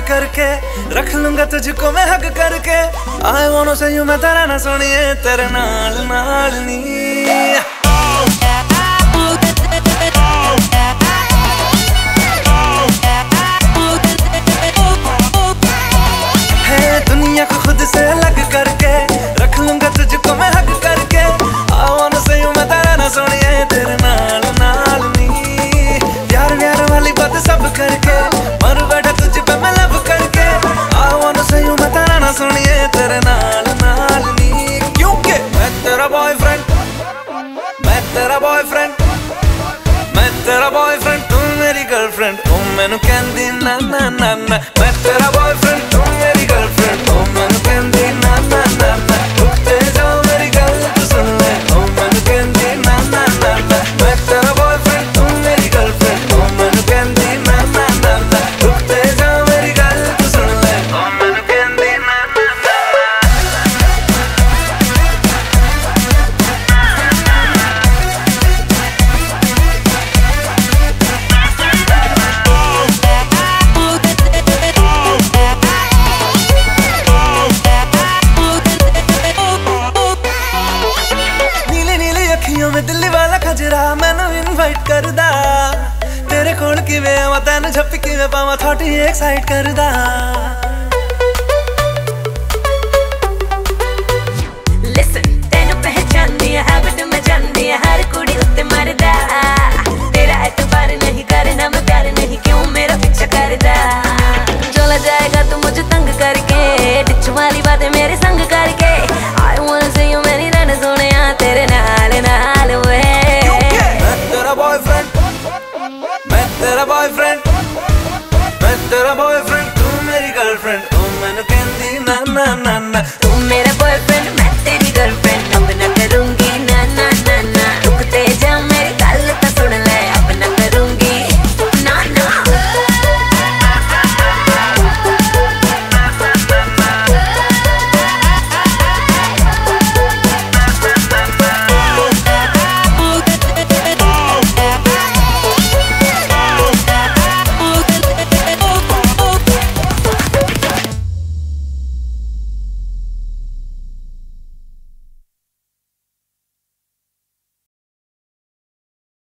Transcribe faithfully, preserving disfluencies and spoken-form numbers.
करके रख लूंगा तुझको मैं हक करके। आई वांट से यू मैं तेरा ना सुनिए तेरे नाल नाल नी। दुनिया को खुद से अलग करके रख लूंगा तुझको मैं हक करके। I wanna say you मैं तेरा ना सुनिए तेरे नाल नाल नी। प्यार प्यार वाली बात सब करके मर बैठा तुझ पे मैं लब करके। I wanna say you मैं तेरा ना सुनिए तेरे नाल नाल नी। क्योंकि मैं तेरा बॉयफ्रेंड, मैं तेरा बॉयफ्रेंड, मैं तेरा बॉयफ्रेंड तू मेरी गर्लफ्रेंड। तू मैनू कहंदी ना ना ना ना। मैं तेरा बॉयफ्रेंड तू मेरी गर्लफ्रेंड। तू मैनू कहंदी ना ना ना ना। रुकते जाओ मेरी गल तू सुन ले। तू मैनू कहंदी ना ना ना ना। मैं तेरा बॉयफ्रेंड तू मेरी गर्लफ्रेंड। तू मैनू कहंदी ना ना ना ना। रुकते जाओ मेरी गल तू सुन ले। तू मैनू कहंदी ना ना ना। मैं दिल्ली वाला खजरा मैनू इनवाइट करदा। तेरे कोल किवें आवां तैनू झप्पी किवें पावां थोड़ी एक्साइट करदा।